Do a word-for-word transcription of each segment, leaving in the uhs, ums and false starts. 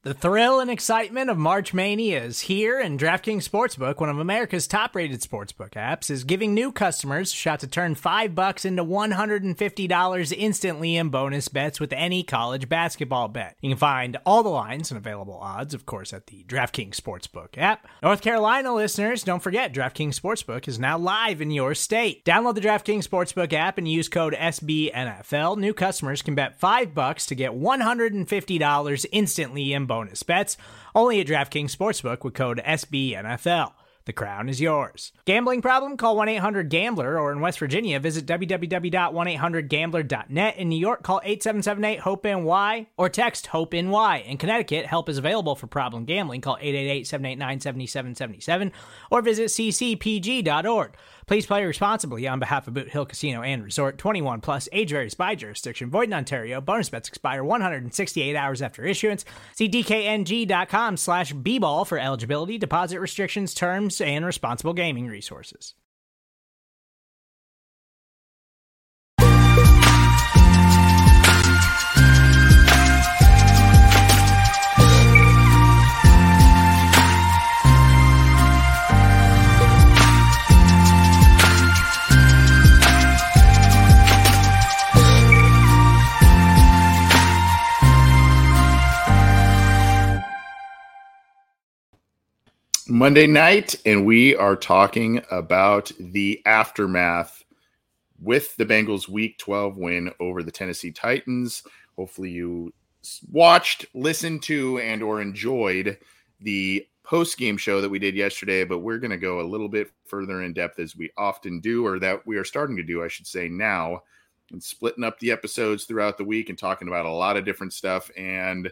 The thrill and excitement of March Mania is here, and DraftKings Sportsbook, one of America's top-rated sportsbook apps, is giving new customers a shot to turn five bucks into one hundred fifty dollars instantly in bonus bets with any college basketball bet. You can find all the lines and available odds, of course, at the DraftKings Sportsbook app. North Carolina listeners, don't forget, DraftKings Sportsbook is now live in your state. Download the DraftKings Sportsbook app and use code S B N F L. New customers can bet five bucks to get one hundred fifty dollars instantly in bonus bets, only at DraftKings Sportsbook with code S B N F L. The crown is yours. Gambling problem? Call one eight hundred gambler, or in West Virginia, visit w w w dot one eight hundred gambler dot net. In New York, call eight seven seven eight hope N Y or text HOPE-NY. In Connecticut, help is available for problem gambling. Call eight eight eight, seven eight nine, seven seven seven seven or visit c c p g dot org. Please play responsibly on behalf of Boot Hill Casino and Resort. twenty-one plus, age varies by jurisdiction. Void in Ontario. Bonus bets expire one hundred sixty-eight hours after issuance. See d k n g dot com slash b ball for eligibility, deposit restrictions, terms, and responsible gaming resources. Monday night, and we are talking about the aftermath with the Bengals Week twelve win over the Tennessee Titans. Hopefully you watched, listened to, and or enjoyed the post-game show that we did yesterday, but we're going to go a little bit further in depth, as we often do, or that we are starting to do, I should say, now, and splitting up the episodes throughout the week and talking about a lot of different stuff. And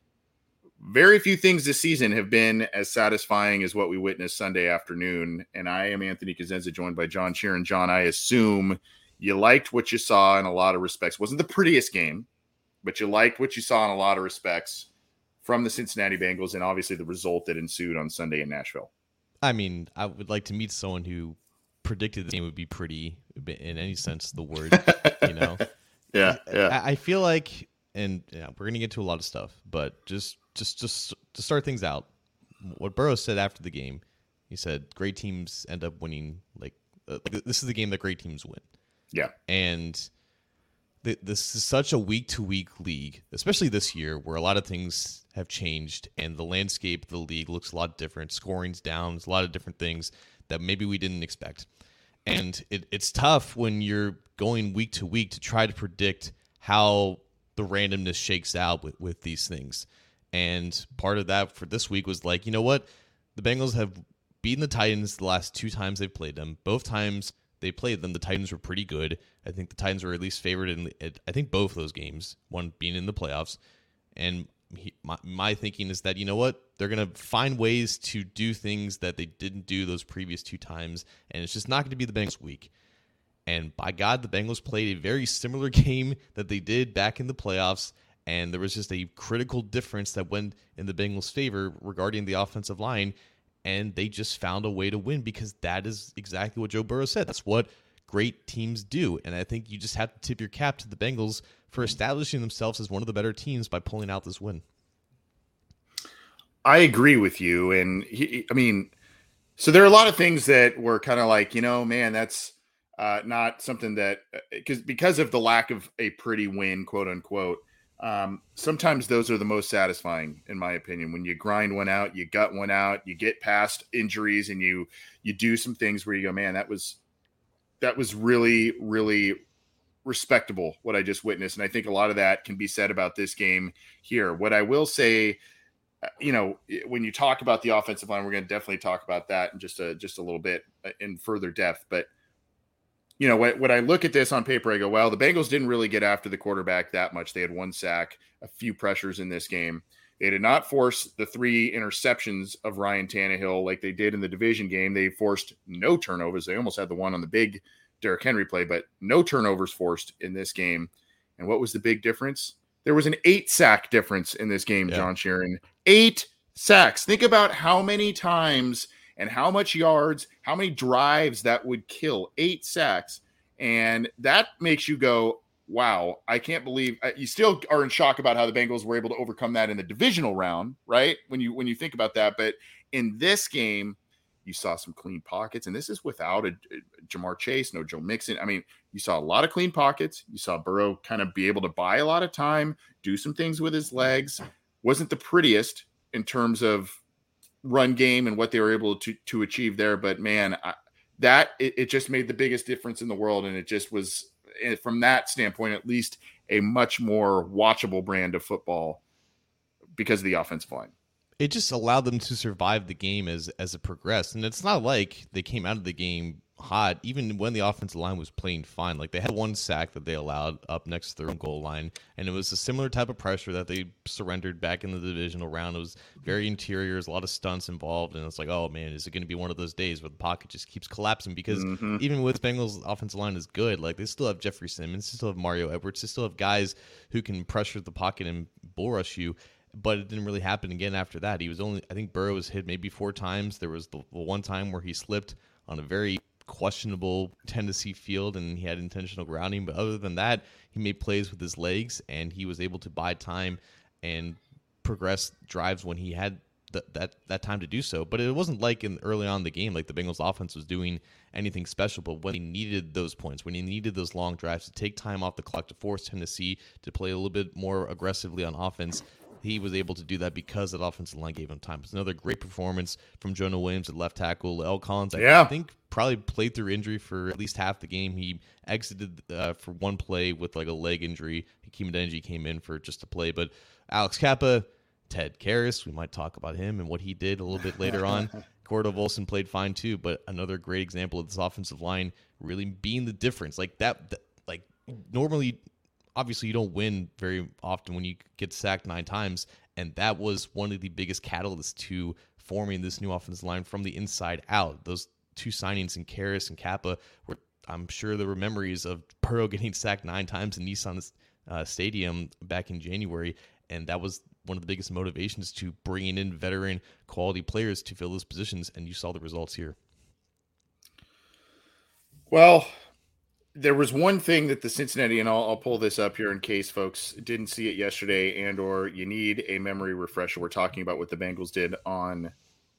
very few things this season have been as satisfying as what we witnessed Sunday afternoon. And I am Anthony Cosenza, joined by John Sheeran. John, I assume you liked what you saw in a lot of respects. Wasn't the prettiest game, but you liked what you saw in a lot of respects from the Cincinnati Bengals, and obviously the result that ensued on Sunday in Nashville. I mean, I would like to meet someone who predicted the game would be pretty in any sense of the word, you know? Yeah, yeah. I, I feel like, and yeah, we're going to get to a lot of stuff, but just Just, just to start things out, what Burrow said after the game, he said, "Great teams end up winning. Like, uh, like this is the game that great teams win." Yeah, and th- this is such a week-to-week league, especially this year, where a lot of things have changed and the landscape of the league looks a lot different. Scoring's down. There's a lot of different things that maybe we didn't expect, and it, it's tough when you're going week to week to try to predict how the randomness shakes out with, with these things. And part of that for this week was like, you know what? The Bengals have beaten the Titans the last two times they've played them. Both times they played them, the Titans were pretty good. I think the Titans were at least favored in, the, I think, both of those games, one being in the playoffs. And he, my, my thinking is that, you know what? They're going to find ways to do things that they didn't do those previous two times. And it's just not going to be the Bengals week. And by God, the Bengals played a very similar game that they did back in the playoffs. And there was just a critical difference that went in the Bengals' favor regarding the offensive line. And they just found a way to win because that is exactly what Joe Burrow said. That's what great teams do. And I think you just have to tip your cap to the Bengals for establishing themselves as one of the better teams by pulling out this win. I agree with you. And he, I mean, so there are a lot of things that were kind of like, you know, man, that's uh, not something that because because of the lack of a pretty win, quote unquote. Um, sometimes those are the most satisfying, in my opinion, when you grind one out, you gut one out, you get past injuries, and you you do some things where you go, man, that was that was really, really respectable what I just witnessed. And I think a lot of that can be said about this game here. What I will say, you know, when you talk about the offensive line, we're going to definitely talk about that in just a just a little bit in further depth. But you know, when I look at this on paper, I go, well, the Bengals didn't really get after the quarterback that much. They had one sack, a few pressures in this game. They did not force the three interceptions of Ryan Tannehill like they did in the division game. They forced no turnovers. They almost had the one on the big Derrick Henry play, but no turnovers forced in this game. And what was the big difference? There was an eight sack difference in this game, yeah. John Sheeran. Eight sacks. Think about how many times and how much yards, how many drives that would kill. Eight sacks. And that makes you go, wow, I can't believe uh, you still are in shock about how the Bengals were able to overcome that in the divisional round, right? When you when you think about that, but in this game, you saw some clean pockets, and this is without a, a Jamar Chase, no Joe Mixon. I mean, you saw a lot of clean pockets. You saw Burrow kind of be able to buy a lot of time, do some things with his legs. Wasn't the prettiest in terms of run game and what they were able to to achieve there, but man, I, that it, it just made the biggest difference in the world, and it just was, from that standpoint, at least a much more watchable brand of football because of the offensive line. It just allowed them to survive the game as as it progressed. And it's not like they came out of the game hot, even when the offensive line was playing fine. Like, they had one sack that they allowed up next to their own goal line, and it was a similar type of pressure that they surrendered back in the divisional round. It was very interior, there's a lot of stunts involved, and it's like, oh man, is it going to be one of those days where the pocket just keeps collapsing? Because mm-hmm. even with Bengals' offensive line is good, like, they still have Jeffrey Simmons, they still have Mario Edwards, they still have guys who can pressure the pocket and bull rush you. But it didn't really happen again after that. He was only, I think Burrow was hit maybe four times. There was the, the one time where he slipped on a very questionable Tennessee field and he had intentional grounding. But other than that, he made plays with his legs and he was able to buy time and progress drives when he had th- that that time to do so. But it wasn't like in early on in the game, like the Bengals offense was doing anything special. But when he needed those points, when he needed those long drives to take time off the clock, to force Tennessee to play a little bit more aggressively on offense, he was able to do that because that offensive line gave him time. It's another great performance from Jonah Williams at left tackle. L. Collins, I yeah. think, probably played through injury for at least half the game. He exited uh, for one play with like a leg injury. Hakeem Adeniji came in for just a play. But Alex Kappa, Ted Karras, we might talk about him and what he did a little bit later on. Cordell Volson played fine too, but another great example of this offensive line really being the difference. Like that, that like normally... Obviously, you don't win very often when you get sacked nine times, and that was one of the biggest catalysts to forming this new offensive line from the inside out. Those two signings in Karras and Kappa, were, I'm sure there were memories of Burrow getting sacked nine times in Nissan uh, Stadium back in January, and that was one of the biggest motivations to bringing in veteran quality players to fill those positions, and you saw the results here. Well, there was one thing that the Cincinnati, and I'll, I'll pull this up here in case folks didn't see it yesterday and or you need a memory refresher. We're talking about what the Bengals did on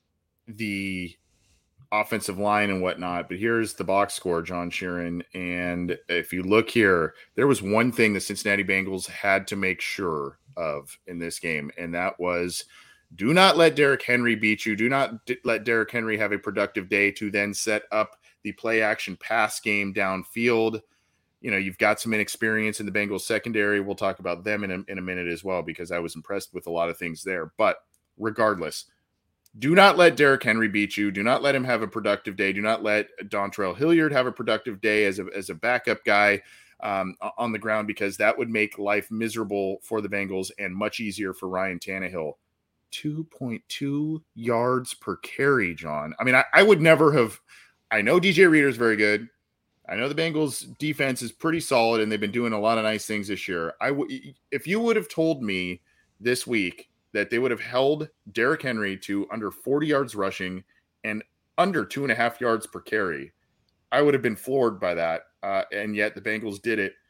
the offensive line and whatnot. But here's the box score, John Sheeran. And if you look here, there was one thing the Cincinnati Bengals had to make sure of in this game, and that was do not let Derrick Henry beat you. Do not d- let Derrick Henry have a productive day to then set up the play action pass game downfield. You know, you've got some inexperience in the Bengals secondary. We'll talk about them in a, in a minute as well, because I was impressed with a lot of things there. But regardless, do not let Derrick Henry beat you. Do not let him have a productive day. Do not let Dontrell Hilliard have a productive day as a, as a backup guy um, on the ground, because that would make life miserable for the Bengals and much easier for Ryan Tannehill. two point two yards per carry, John. I mean, I, I would never have – I know D J Reader is very good. I know the Bengals defense is pretty solid, and they've been doing a lot of nice things this year. I w- if you would have told me this week that they would have held Derrick Henry to under forty yards rushing and under two and a half yards per carry, I would have been floored by that. Uh, and yet the Bengals did it,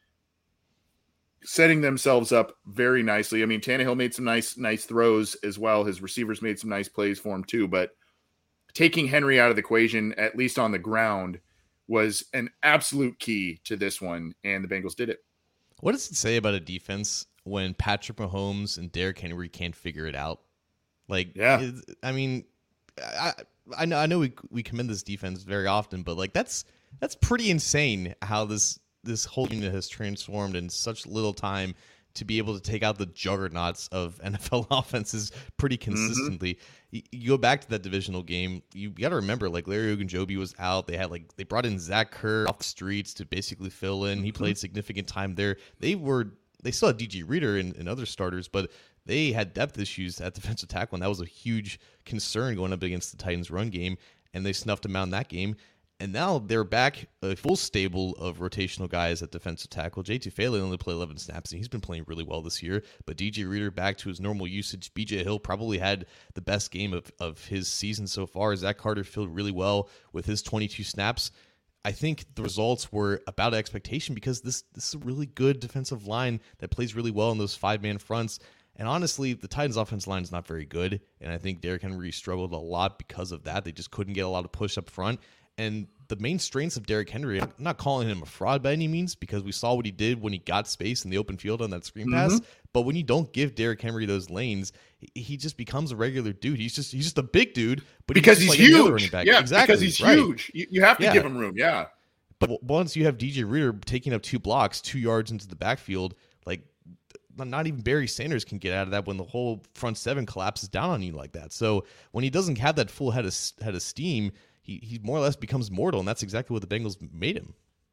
setting themselves up very nicely. I mean, Tannehill made some nice, nice throws as well. His receivers made some nice plays for him too, but taking Henry out of the equation, at least on the ground, was an absolute key to this one, and the Bengals did it. What does it say about a defense when Patrick Mahomes and Derrick Henry can't figure it out? Like, yeah, I mean, I I know I know we we commend this defense very often, but like that's that's pretty insane how this this whole unit has transformed in such little time to be able to take out the juggernauts of N F L offenses pretty consistently. Mm-hmm. You, you go back to that divisional game, you got to remember, like, Larry Ogunjobi was out. They had like they brought in Zach Kerr off the streets to basically fill in. He played significant time there. They were they still had D J Reader and, and other starters, but they had depth issues at defensive tackle, and that was a huge concern going up against the Titans' run game, and they snuffed them out in that game. And now they're back, a full stable of rotational guys at defensive tackle. J T Faley only played eleven snaps, and he's been playing really well this year. But D J Reader back to his normal usage. B J Hill probably had the best game of, of his season so far. Zach Carter filled really well with his twenty-two snaps. I think the results were about expectation because this this is a really good defensive line that plays really well in those five-man fronts. And honestly, the Titans' offensive line is not very good, and I think Derrick Henry struggled a lot because of that. They just couldn't get a lot of push up front. And the main strengths of Derrick Henry, I'm not calling him a fraud by any means because we saw what he did when he got space in the open field on that screen mm-hmm. pass. But when you don't give Derrick Henry those lanes, he just becomes a regular dude. He's just he's just a big dude, but because he's, he's like huge. Yeah, exactly. Because he's right. huge. You, you have to yeah. give him room. Yeah. But once you have D J Reader taking up two blocks, two yards into the backfield, like not even Barry Sanders can get out of that when the whole front seven collapses down on you like that. So when he doesn't have that full head of head of steam, he he more or less becomes mortal, and that's exactly what the Bengals made him.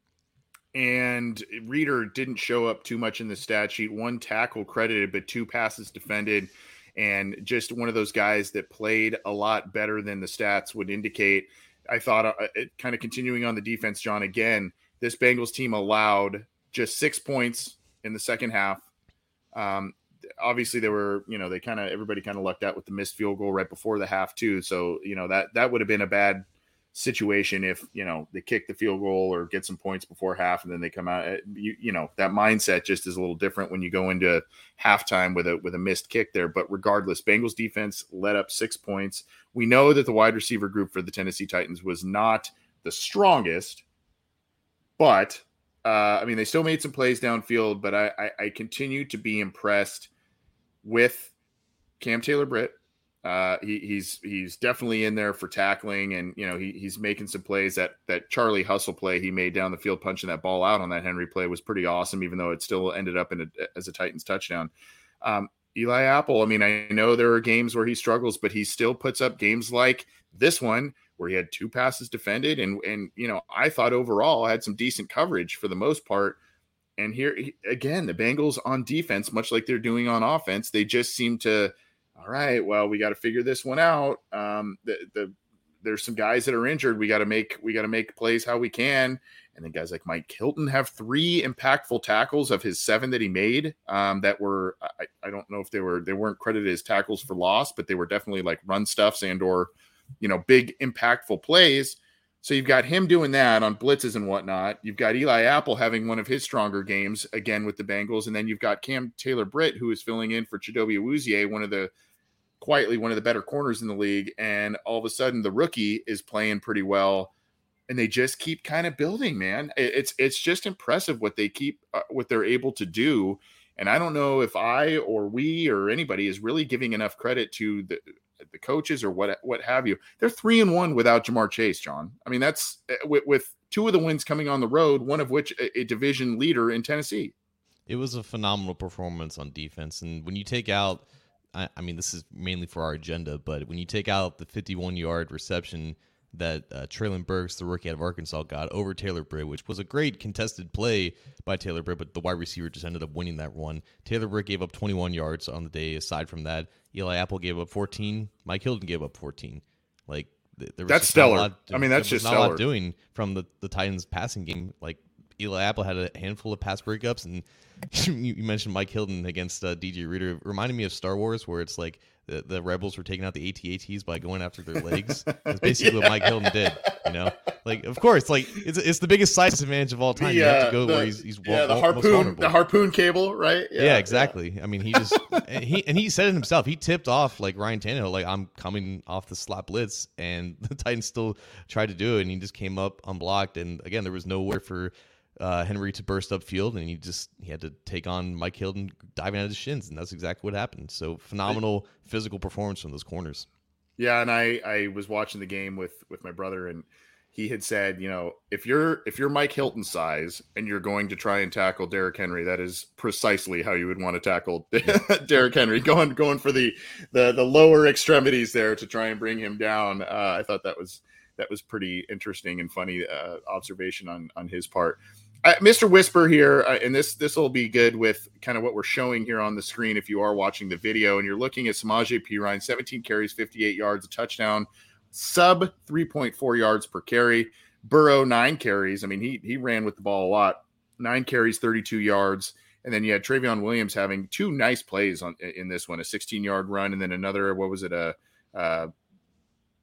And Reader didn't show up too much in the stat sheet. One tackle credited, but two passes defended, and just one of those guys that played a lot better than the stats would indicate. I thought, uh, it, kind of continuing on the defense, John, again, this Bengals team allowed just six points in the second half. Um, obviously, they were, you know, they kind of, everybody kind of lucked out with the missed field goal right before the half, too. So, you know, that that would have been a bad situation if, you know, they kick the field goal or get some points before half and then they come out. You, you know, that mindset just is a little different when you go into halftime with a with a missed kick there. But regardless, Bengals defense let up six points. We know that the wide receiver group for the Tennessee Titans was not the strongest, but uh, I mean, they still made some plays downfield. But I, I, I continue to be impressed with Cam Taylor-Britt. Uh, he, he's he's definitely in there for tackling, and you know he he's making some plays. That that Charlie Hustle play he made down the field, punching that ball out on that Henry play was pretty awesome, even though it still ended up in a, as a Titans touchdown. Um, Eli Apple, I mean, I know there are games where he struggles, but he still puts up games like this one where he had two passes defended, and and you know I thought overall had some decent coverage for the most part. And here again, the Bengals on defense, much like they're doing on offense, they just seem to. All right, well, we got to figure this one out. Um, the, the there's some guys that are injured. We got to make we got to make plays how we can. And then guys like Mike Hilton have three impactful tackles of his seven that he made. Um, that were I, I don't know if they were they weren't credited as tackles for loss, but they were definitely like run stuffs and or you know big impactful plays. So you've got him doing that on blitzes and whatnot. You've got Eli Apple having one of his stronger games again with the Bengals, and then you've got Cam Taylor-Britt who is filling in for Chidobe Awuzie, one of the quietly one of the better corners in the league, and all of a sudden the rookie is playing pretty well, and they just keep kind of building, man. It's it's just impressive what they keep uh, what they're able to do, and I don't know if I or we or anybody is really giving enough credit to the the coaches or what what have you. They're three and one without Jamar Chase, John. I mean, that's with, with two of the wins coming on the road, one of which a, a division leader in Tennessee. It was a phenomenal performance on defense, and when you take out I mean, this is mainly for our agenda, but when you take out the fifty-one-yard reception that uh, Traylon Burks, the rookie out of Arkansas, got over Taylor-Britt, which was a great contested play by Taylor-Britt, but the wide receiver just ended up winning that one. Taylor-Britt gave up twenty-one yards on the day. Aside from that, Eli Apple gave up fourteen. Mike Hilton gave up fourteen. Like th- there was that's stellar. Lot, I mean, that's just not stellar. a lot doing from the, the Titans passing game. Like Eli Apple had a handful of pass breakups, and you mentioned Mike Hilton against uh, D J Reader. It reminded me of Star Wars, where it's like the, the rebels were taking out the A T A Ts by going after their legs. That's basically yeah. what Mike Hilton did. You know, like of course, like it's it's the biggest size advantage of all time. The, you have to go the, where he's he's yeah, well, the harpoon the harpoon cable, right? Yeah, yeah exactly. Yeah. I mean, he just and he and he said it himself. He tipped off like Ryan Tannehill, like I'm coming off the slot blitz, and the Titans still tried to do it, and he just came up unblocked. And again, there was nowhere for Uh, Henry to burst up field, and he just he had to take on Mike Hilton diving at his shins, and that's exactly what happened. So phenomenal physical performance from those corners. Yeah, and I I was watching the game with with my brother, and he had said, you know, if you're if you're Mike Hilton size and you're going to try and tackle Derrick Henry, that is precisely how you would want to tackle Derrick Henry, going going for the the the lower extremities there to try and bring him down. Uh, I thought that was that was pretty interesting and funny uh, observation on on his part. Uh, Mister Whisper here, uh, and this this will be good with kind of what we're showing here on the screen if you are watching the video, and you're looking at Samaje Perine, seventeen carries, fifty-eight yards, a touchdown, sub three point four yards per carry. Burrow, nine carries. I mean, he he ran with the ball a lot. Nine carries, thirty-two yards. And then you had Travion Williams having two nice plays on in this one, a sixteen-yard run, and then another, what was it, a uh,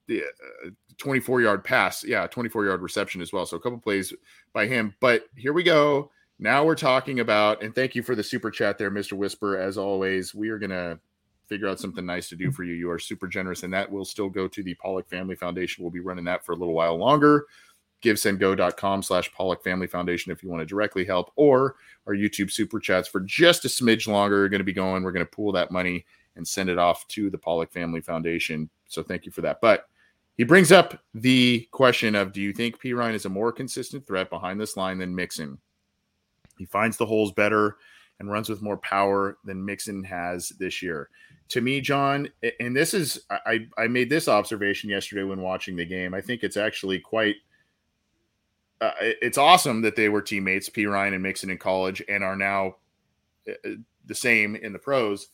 the uh, twenty-four yard pass. Yeah. twenty-four yard reception as well. So a couple plays by him, but here we go. Now we're talking about, and thank you for the super chat there, Mister Whisper. As always, we are going to figure out something nice to do for you. You are super generous, and that will still go to the Pollock Family Foundation. We'll be running that for a little while longer. givesendgo.com slash Pollock Family Foundation if you want to directly help, or our YouTube super chats for just a smidge longer are going to be going. We're going to pool that money and send it off to the Pollock Family Foundation. So thank you for that. But he brings up the question of, do you think Perine is a more consistent threat behind this line than Mixon? He finds the holes better and runs with more power than Mixon has this year. To me, John, and this is, I, I made this observation yesterday when watching the game. I think it's actually quite, uh, it's awesome that they were teammates, Perine and Mixon in college, and are now the same in the pros.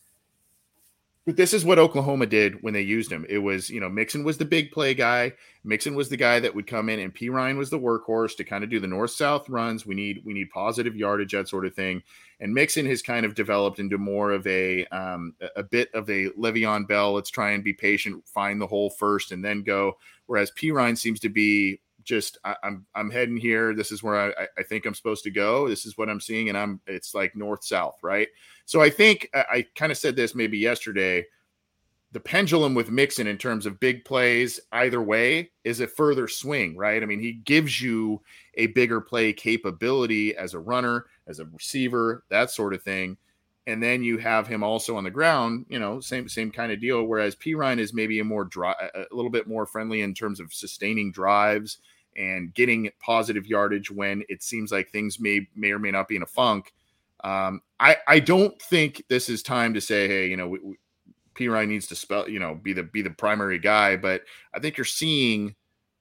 But this is what Oklahoma did when they used him. It was, you know, Mixon was the big play guy. Mixon was the guy that would come in, and Perine was the workhorse to kind of do the north-south runs. We need we need positive yardage, that sort of thing. And Mixon has kind of developed into more of a um, a bit of a Le'Veon Bell. Let's try and be patient, find the hole first, and then go. Whereas Perine seems to be just, I, I'm I'm heading here. This is where I, I think I'm supposed to go. This is what I'm seeing, and I'm it's like north-south, right? So I think I, I kind of said this maybe yesterday. The pendulum with Mixon in terms of big plays either way is a further swing, right? I mean, he gives you a bigger play capability as a runner, as a receiver, that sort of thing. And then you have him also on the ground, you know, same same kind of deal. Whereas Perine is maybe a more dry, a little bit more friendly in terms of sustaining drives and getting positive yardage when it seems like things may may or may not be in a funk. Um, I I don't think this is time to say, hey, you know, we, we, Perine needs to spell, you know, be the be the primary guy, but I think you're seeing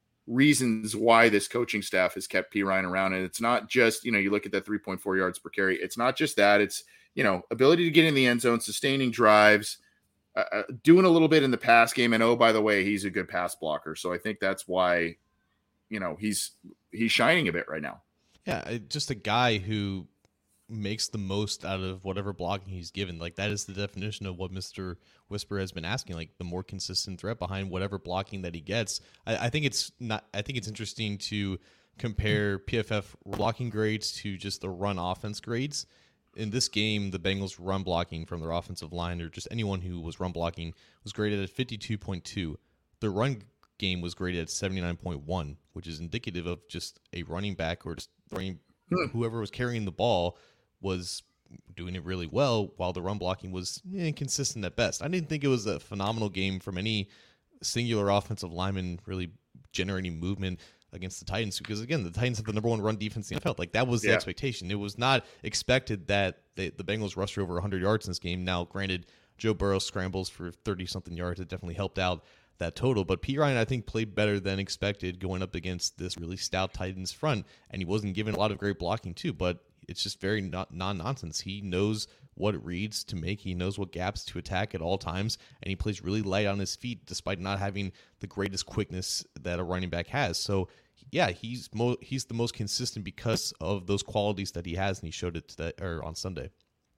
reasons why this coaching staff has kept Perine around, and it's not just, you know, you look at that three point four yards per carry. It's not just that; it's, you know, ability to get in the end zone, sustaining drives, uh, doing a little bit in the pass game, and oh, by the way, he's a good pass blocker. So I think that's why, you know, he's he's shining a bit right now. Yeah, just a guy who makes the most out of whatever blocking he's given. Like, that is the definition of what Mister Whisper has been asking, like the more consistent threat behind whatever blocking that he gets. I, I think it's not, I think it's interesting to compare P F F blocking grades to just the run offense grades. In this game, the Bengals run blocking from their offensive line, or just anyone who was run blocking, was graded at fifty-two point two. The run game was graded at seventy-nine point one, which is indicative of just a running back or just running, whoever was carrying the ball was doing it really well, while the run blocking was inconsistent at best. I didn't think it was a phenomenal game from any singular offensive lineman really generating movement against the Titans, because again, the Titans have the number one run defense in the N F L. Like, that was the yeah. expectation. It was not expected that they, the Bengals rushed over one hundred yards in this game. Now, granted, Joe Burrow scrambles for thirty something yards. It definitely helped out that total, but Perine, I think, played better than expected going up against this really stout Titans front, and he wasn't given a lot of great blocking too, but it's just very not non-nonsense. He knows what reads to make. He knows what gaps to attack at all times, and he plays really light on his feet despite not having the greatest quickness that a running back has. So, yeah, he's mo- he's the most consistent because of those qualities that he has, and he showed it today, or on Sunday.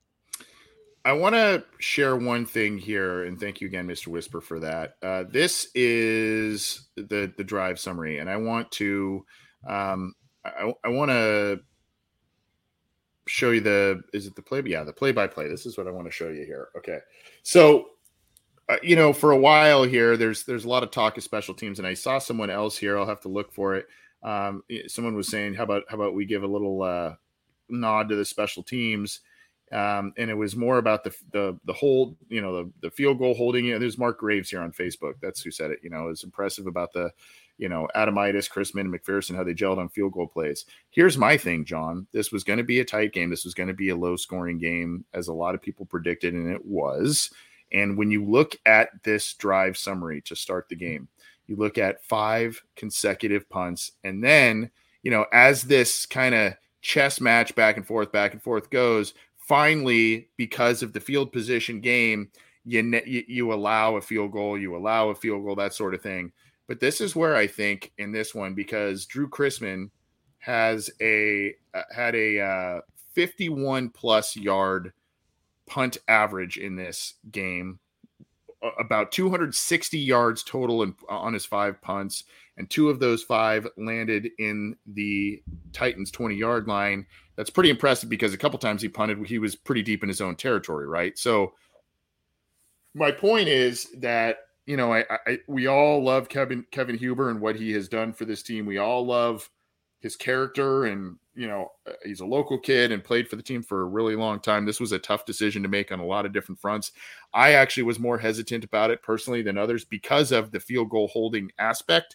I want to share one thing here, and thank you again, Mister Whisper, for that. Uh, this is the the drive summary, and I want to um, I, I want to show you the is it the play yeah the play by play. This is what I want to show you here. Okay, so uh, you know, for a while here, there's there's a lot of talk of special teams, and I saw someone else here. I'll have to look for it. Um, someone was saying, how about how about we give a little uh, nod to the special teams. Um, and it was more about the the the hold, you know, the, the field goal holding. You know, there's Mark Graves here on Facebook. That's who said it. You know, it's impressive about the, you know, Adamitis, Chrisman, and McPherson, how they gelled on field goal plays. Here's my thing, John. This was going to be a tight game. This was going to be a low scoring game, as a lot of people predicted, and it was. And when you look at this drive summary to start the game, you look at five consecutive punts, and then, you know, as this kind of chess match back and forth, back and forth goes. Finally, because of the field position game, you, you you allow a field goal, you allow a field goal, that sort of thing. But this is where I think in this one, because Drew Chrisman has a uh, had a uh, fifty-one plus yard punt average in this game about two hundred sixty yards total in, on his five punts, and two of those five landed in the Titans twenty yard line. That's pretty impressive because a couple times he punted, he was pretty deep in his own territory, right? So my point is that, you know, I, I we all love Kevin Kevin Huber and what he has done for this team. We all love his character, and, you know, he's a local kid and played for the team for a really long time. This was a tough decision to make on a lot of different fronts. I actually was more hesitant about it personally than others because of the field goal holding aspect.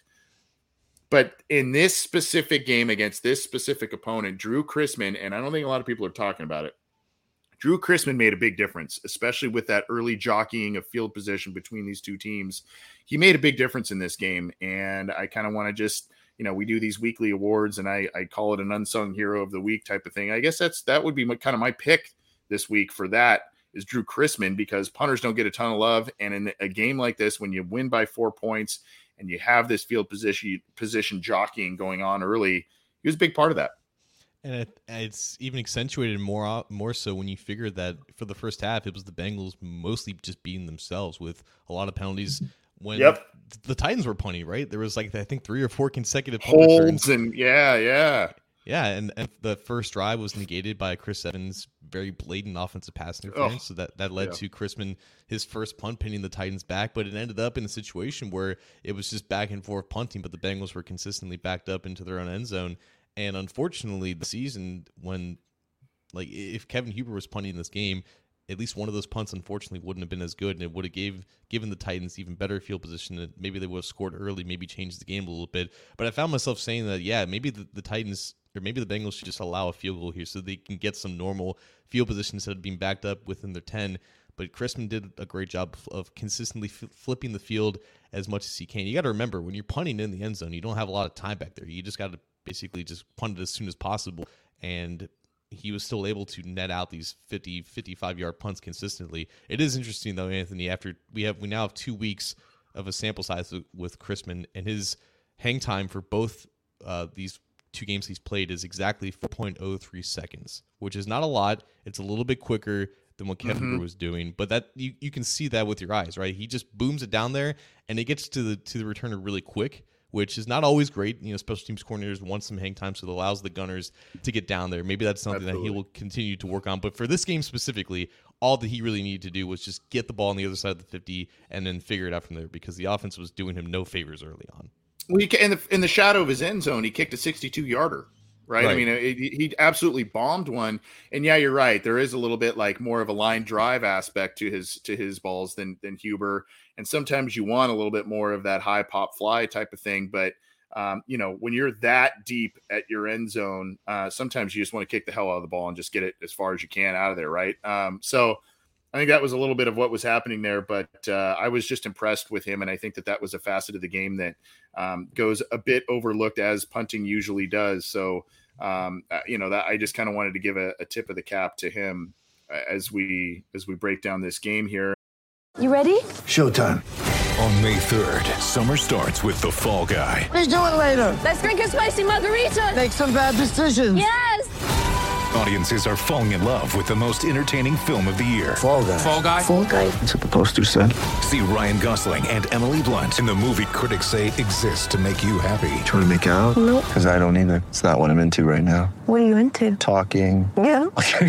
But in this specific game against this specific opponent, Drew Chrisman, and I don't think a lot of people are talking about it, Drew Chrisman made a big difference, especially with that early jockeying of field position between these two teams. He made a big difference in this game, and I kind of want to just, you know, we do these weekly awards, and I, I call it an unsung hero of the week type of thing. I guess that's that would be my, kind of my pick this week for that is Drew Chrisman, because punters don't get a ton of love, and in a game like this, when you win by four points and you have this field position position jockeying going on early, he was a big part of that. And it, it's even accentuated more more so when you figure that for the first half, it was the Bengals mostly just beating themselves with a lot of penalties. When yep. the Titans were punting, right? There was like, I think, three or four consecutive holds returns. and yeah, yeah. Yeah, and, and the first drive was negated by Chris Evans' very blatant offensive pass interference. Oh, so that, that led yeah. to Chrisman, his first punt, pinning the Titans back. But it ended up in a situation where it was just back and forth punting, but the Bengals were consistently backed up into their own end zone. And unfortunately, the season when, like, if Kevin Huber was punting this game, at least one of those punts, unfortunately, wouldn't have been as good, and it would have gave given the Titans even better field position. And maybe they would have scored early, maybe changed the game a little bit. But I found myself saying that, yeah, maybe the, the Titans or maybe the Bengals should just allow a field goal here so they can get some normal field position instead of being backed up within their ten. But Chrisman did a great job of consistently f- flipping the field as much as he can. You got to remember, when you're punting in the end zone, you don't have a lot of time back there. You just got to basically just punt it as soon as possible. And he was still able to net out these fifty, fifty-five yard punts consistently. It is interesting though, Anthony, after we have, we now have two weeks of a sample size with Chrisman, and his hang time for both uh, these two games he's played is exactly four point oh three seconds, which is not a lot. It's a little bit quicker than what Kevin mm-hmm. was doing, but that you, you can see that with your eyes, right? He just booms it down there, and it gets to the to the returner really quick, which is not always great. You know, special teams coordinators want some hang time, so it allows the Gunners to get down there. Maybe that's something Absolutely. that he will continue to work on. But for this game specifically, all that he really needed to do was just get the ball on the other side of the fifty and then figure it out from there, because the offense was doing him no favors early on. Well, he, in the in the shadow of his end zone, he kicked a sixty-two yarder. Right? right. I mean, it, he absolutely bombed one. And yeah, you're right. There is a little bit like more of a line drive aspect to his to his balls than than Huber. And sometimes you want a little bit more of that high pop fly type of thing. But um, you know, when you're that deep at your end zone, uh, sometimes you just want to kick the hell out of the ball and just get it as far as you can out of there. Right. Um, so I think that was a little bit of what was happening there, but uh, I was just impressed with him. And I think that that was a facet of the game that um, goes a bit overlooked, as punting usually does. So, um, uh, you know, that I just kind of wanted to give a, a tip of the cap to him uh, as we, as we break down this game here. You ready? Showtime. On May third, summer starts with The Fall Guy. Let's do it later. Let's drink a spicy margarita. Make some bad decisions. Yes. Audiences are falling in love with the most entertaining film of the year. Fall Guy. Fall Guy. Fall Guy. That's what the poster said. See Ryan Gosling and Emily Blunt in the movie critics say exists to make you happy. Trying to make it out? Nope. Because I don't either. It's not what I'm into right now. What are you into? Talking. Yeah.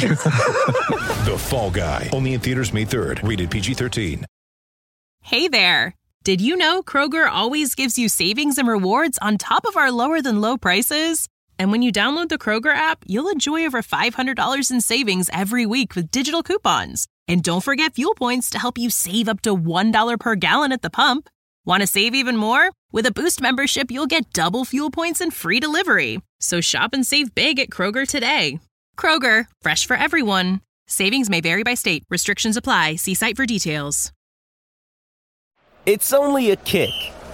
The Fall Guy. Only in theaters May third. Rated P G thirteen. Hey there. Did you know Kroger always gives you savings and rewards on top of our lower than low prices? And when you download the Kroger app, you'll enjoy over five hundred dollars in savings every week with digital coupons. And don't forget fuel points to help you save up to one dollar per gallon at the pump. Want to save even more? With a Boost membership, you'll get double fuel points and free delivery. So shop and save big at Kroger today. Kroger, fresh for everyone. Savings may vary by state. Restrictions apply. See site for details. It's only a kick,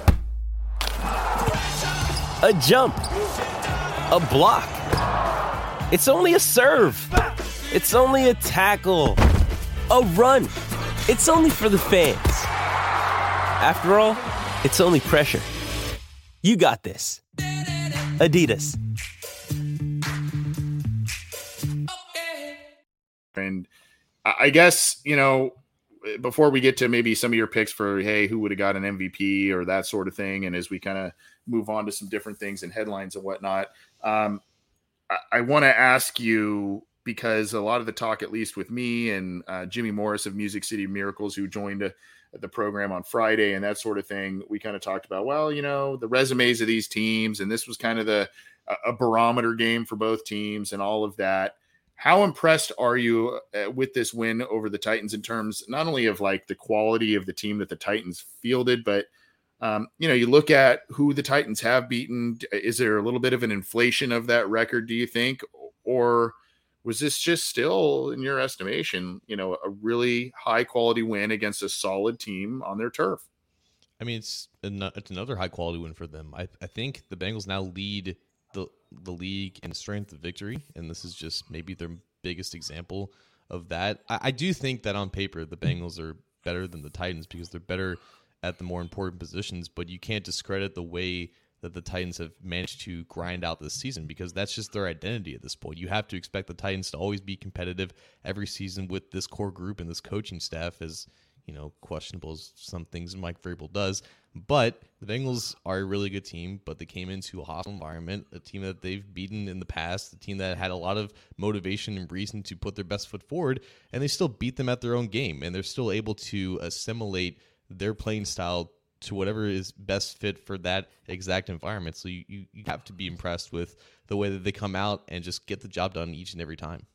a jump, a block. It's only a serve. It's only a tackle, a run. It's only for the fans. After all, it's only pressure. You got this. Adidas. And I guess, you know, before we get to maybe some of your picks for, hey, who would have got an M V P or that sort of thing, and as we kind of move on to some different things and headlines and whatnot, um, I, I want to ask you, because a lot of the talk, at least with me and uh, Jimmy Morris of Music City Miracles, who joined uh, the program on Friday and that sort of thing, we kind of talked about, well, you know, the resumes of these teams, and this was kind of the a barometer game for both teams and all of that. How impressed are you uh, with this win over the Titans in terms not only of like the quality of the team that the Titans fielded, but um, you know, you look at who the Titans have beaten. Is there a little bit of an inflation of that record, do you think? Or was this just still, in your estimation, you know, a really high quality win against a solid team on their turf? I mean, it's an, it's another high quality win for them. I, I think the Bengals now lead the the league in strength of victory, and this is just maybe their biggest example of that. I, I do think that on paper the Bengals are better than the Titans because they're better at the more important positions, but you can't discredit the way that the Titans have managed to grind out this season, because that's just their identity at this point. You have to expect the Titans to always be competitive every season with this core group and this coaching staff, as you know, questionable as some things Mike Vrabel does. But the Bengals are a really good team, but they came into a hostile environment, a team that they've beaten in the past, a team that had a lot of motivation and reason to put their best foot forward, and they still beat them at their own game, and they're still able to assimilate their playing style to whatever is best fit for that exact environment. So you, you, you have to be impressed with the way that they come out and just get the job done each and every time.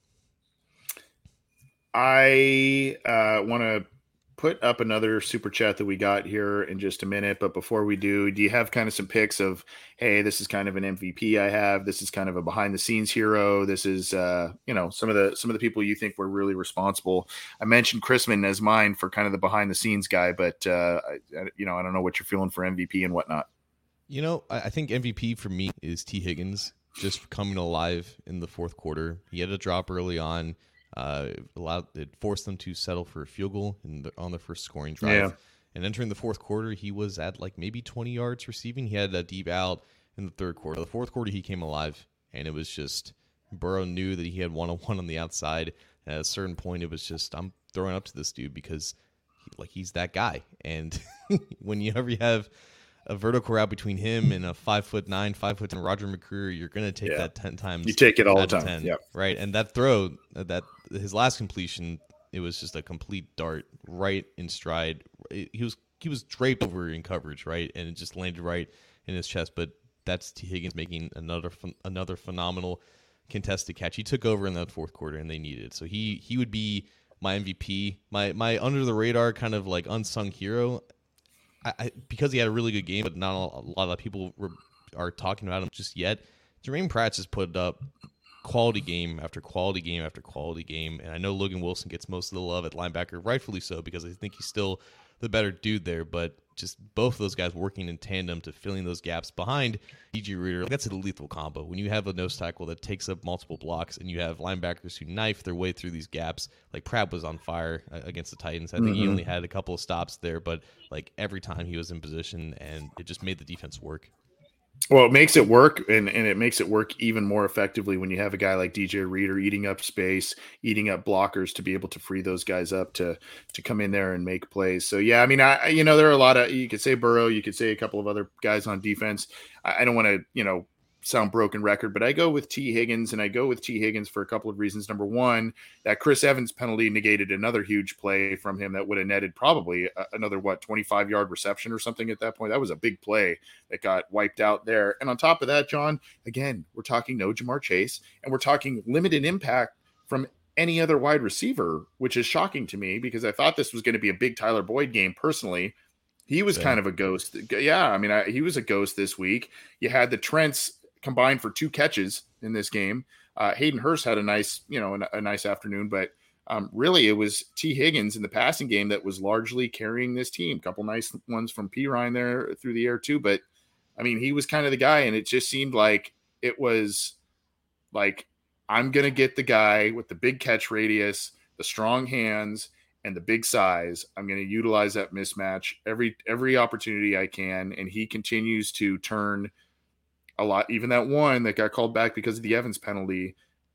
I uh, want to put up another super chat that we got here in just a minute. But before we do, do you have kind of some picks of, hey, this is kind of an M V P I have, this is kind of a behind the scenes hero, this is, uh, you know, some of the, some of the people you think were really responsible? I mentioned Chrisman as mine for kind of the behind the scenes guy, but uh, I, you know, I don't know what you're feeling for M V P and whatnot. You know, I think M V P for me is T. Higgins, just coming alive in the fourth quarter. He had a drop early on. Uh, allowed it forced them to settle for a field goal in the, on the first scoring drive. Yeah. And entering the fourth quarter, he was at like maybe twenty yards receiving. He had a deep out in the third quarter. The fourth quarter, he came alive, and it was just Burrow knew that he had one-on-one on the outside. And at a certain point, it was just, I'm throwing up to this dude because he, like he's that guy. And when you ever have a vertical route between him and a five foot nine, five foot ten Roger McCreary, you're going to take yeah. that ten times. You take it all the time. Yeah. Right. And that throw, that his last completion, it was just a complete dart right in stride. He was, he was draped over in coverage, right? And it just landed right in his chest. But that's T. Higgins making another, another phenomenal contested catch. He took over in that fourth quarter and they needed it. So he, he would be my M V P, my, my under the radar kind of like unsung hero. I, I, because he had a really good game, but not a lot of people were, are talking about him just yet. Jermaine Pratt just put up quality game after quality game after quality game, and I know Logan Wilson gets most of the love at linebacker, rightfully so, because I think he's still the better dude there, but just both of those guys working in tandem to filling those gaps behind D J Reader. That's a lethal combo. When you have a nose tackle that takes up multiple blocks and you have linebackers who knife their way through these gaps, like Pratt was on fire against the Titans. I think mm-hmm. he only had a couple of stops there, but like every time he was in position, and it just made the defense work. Well, it makes it work, and, and it makes it work even more effectively when you have a guy like D J Reader eating up space, eating up blockers to be able to free those guys up to to come in there and make plays. So, yeah, I mean, I you know, there are a lot of – you could say Burrow, you could say a couple of other guys on defense. I, I don't want to, you know, sound broken record, but I go with T. Higgins, and I go with T. Higgins for a couple of reasons. Number one, that Chris Evans penalty negated another huge play from him that would have netted probably another, what, twenty-five yard reception or something at that point. That was a big play that got wiped out there. And on top of that, John, again, we're talking no Jamar Chase, and we're talking limited impact from any other wide receiver, which is shocking to me because I thought this was going to be a big Tyler Boyd game personally. He was yeah. kind of a ghost. Yeah, I mean, I, he was a ghost this week. You had the Trents combined for two catches in this game. Uh, Hayden Hurst had a nice, you know, a, a nice afternoon, but um, really it was T. Higgins in the passing game that was largely carrying this team. A couple nice ones from P. Ryan there through the air too. But I mean, he was kind of the guy, and it just seemed like it was like, I'm going to get the guy with the big catch radius, the strong hands, and the big size. I'm going to utilize that mismatch every, every opportunity I can. And he continues to turn a lot, even that one that got called back because of the Evans penalty,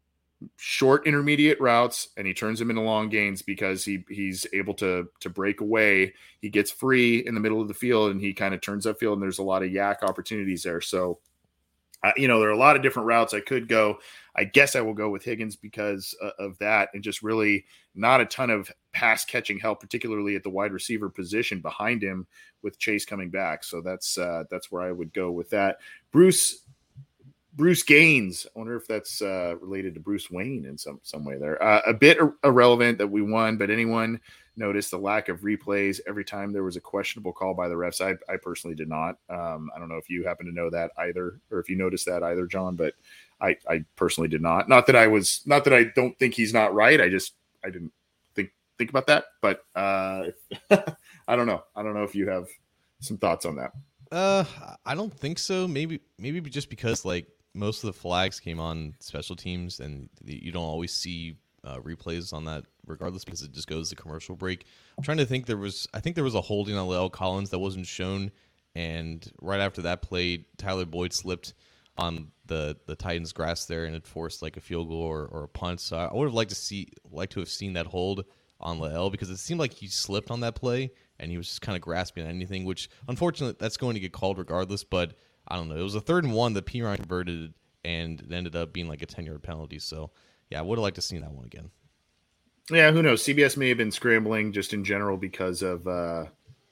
short intermediate routes and he turns them into long gains because he he's able to to break away. He gets free in the middle of the field and he kind of turns upfield, and there's a lot of yak opportunities there. So, uh, you know, there are a lot of different routes I could go. I guess I will go with Higgins because uh, of that, and just really not a ton of pass catching help, particularly at the wide receiver position behind him with Chase coming back. So that's uh, that's where I would go with that. Bruce Bruce Gaines. I wonder if that's uh, related to Bruce Wayne in some some way there. Uh, a bit ir- irrelevant that we won, but anyone notice the lack of replays every time there was a questionable call by the refs? I, I personally did not. Um, I don't know if you happen to know that either, or if you noticed that either, John, but I, I personally did not. Not that I was, not that I don't think he's not right. I just, I didn't think, think about that, but uh, I don't know. I don't know if you have some thoughts on that. Uh, I don't think so. Maybe, maybe just because like most of the flags came on special teams and you don't always see uh, replays on that regardless because it just goes to commercial break. I'm trying to think there was, I think there was a holding on La'el Collins that wasn't shown. And right after that play, Tyler Boyd slipped on the, the Titans grass there and it forced like a field goal or, or a punt. So I would have liked to see, like to have seen that hold on La'el because it seemed like he slipped on that play and he was just kind of grasping at anything, which unfortunately that's going to get called regardless. But I don't know. It was a third and one that Perine converted and it ended up being like a ten yard penalty. So yeah, I would have liked to see that one again. Yeah, who knows? C B S may have been scrambling just in general because of, uh,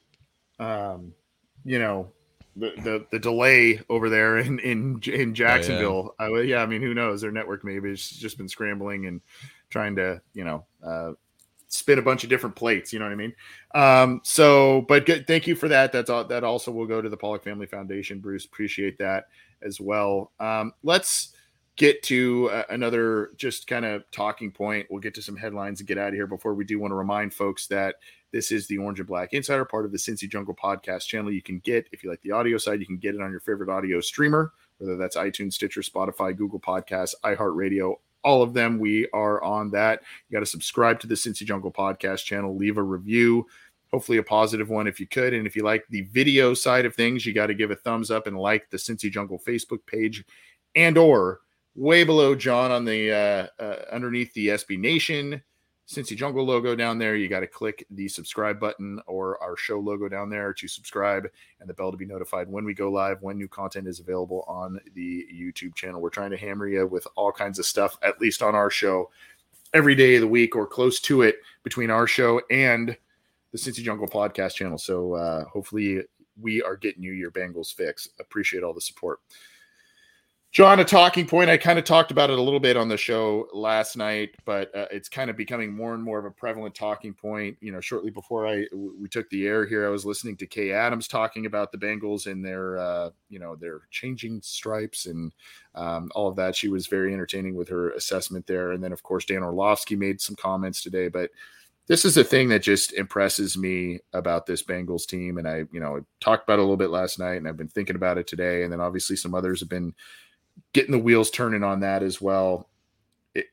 um, you know, the, the the delay over there in in, in Jacksonville. Oh, yeah. Uh, yeah, I mean, who knows? Their network maybe has just been scrambling and trying to, you know, uh, spin a bunch of different plates. You know what I mean? Um, so, but good, thank you for that. That's all. That also will go to the Pollock Family Foundation. Bruce, appreciate that as well. Um, let's get to uh, another just kind of talking point. We'll get to some headlines and get out of here. Before we do, want to remind folks that this is the Orange and Black Insider, part of the Cincy Jungle podcast channel. You can get, if you like the audio side, you can get it on your favorite audio streamer, whether that's iTunes, Stitcher, Spotify, Google Podcasts, iHeartRadio, all of them. We are on that. You got to subscribe to the Cincy Jungle podcast channel, leave a review, hopefully a positive one if you could. And if you like the video side of things, you got to give a thumbs up and like the Cincy Jungle Facebook page, and or way below John on the uh, uh, underneath the S B Nation Cincy Jungle logo down there, you got to click the subscribe button or our show logo down there to subscribe and the bell to be notified when we go live, when new content is available on the YouTube channel. We're trying to hammer you with all kinds of stuff, at least on our show, every day of the week or close to it between our show and the Cincy Jungle podcast channel. So uh, hopefully we are getting you your Bengals fix. Appreciate all the support. John, a talking point. I kind of talked about it a little bit on the show last night, but uh, it's kind of becoming more and more of a prevalent talking point. You know, shortly before I we took the air here, I was listening to Kay Adams talking about the Bengals and their, uh, you know, their changing stripes and um, all of that. She was very entertaining with her assessment there. And then, of course, Dan Orlovsky made some comments today. But this is a thing that just impresses me about this Bengals team. And I, you know, I talked about it a little bit last night, and I've been thinking about it today. And then obviously some others have been getting the wheels turning on that as well. It,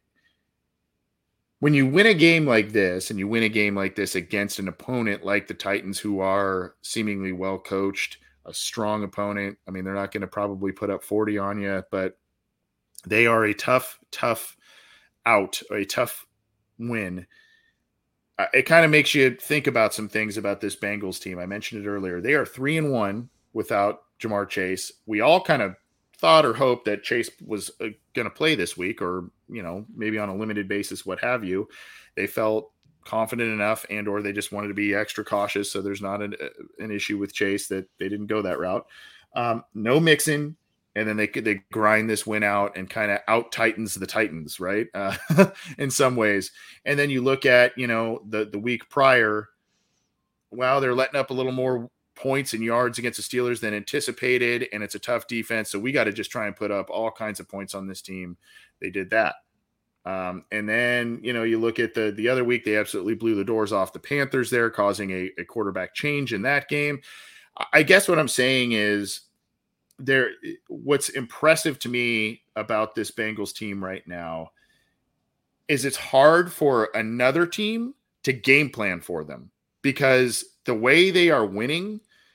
when you win a game like this and you win a game like this against an opponent like the Titans, who are seemingly well coached, a strong opponent. I mean, they're not going to probably put up forty on you, but they are a tough, tough out, a tough win. Uh, it kind of makes you think about some things about this Bengals team. I mentioned it earlier. They are three and one without Jamar Chase. We all kind of thought or hoped that Chase was uh, going to play this week, or, you know, maybe on a limited basis, what have you. They felt confident enough, and or they just wanted to be extra cautious, so there's not an, an issue with Chase that they didn't go that route. Um, no Mixon, and then they they grind this win out and kind of out Titans the Titans, right? Uh, in some ways. And then you look at, you know, the the week prior, well, they're letting up a little more points and yards against the Steelers than anticipated, and it's a tough defense, so we got to just try and put up all kinds of points on this team. They did that. Um, and then, you know, you look at the the other week, they absolutely blew the doors off the Panthers there, causing a, a quarterback change in that game. I guess what I'm saying is there. What's impressive to me about this Bengals team right now is it's hard for another team to game plan for them, because the way they are winning,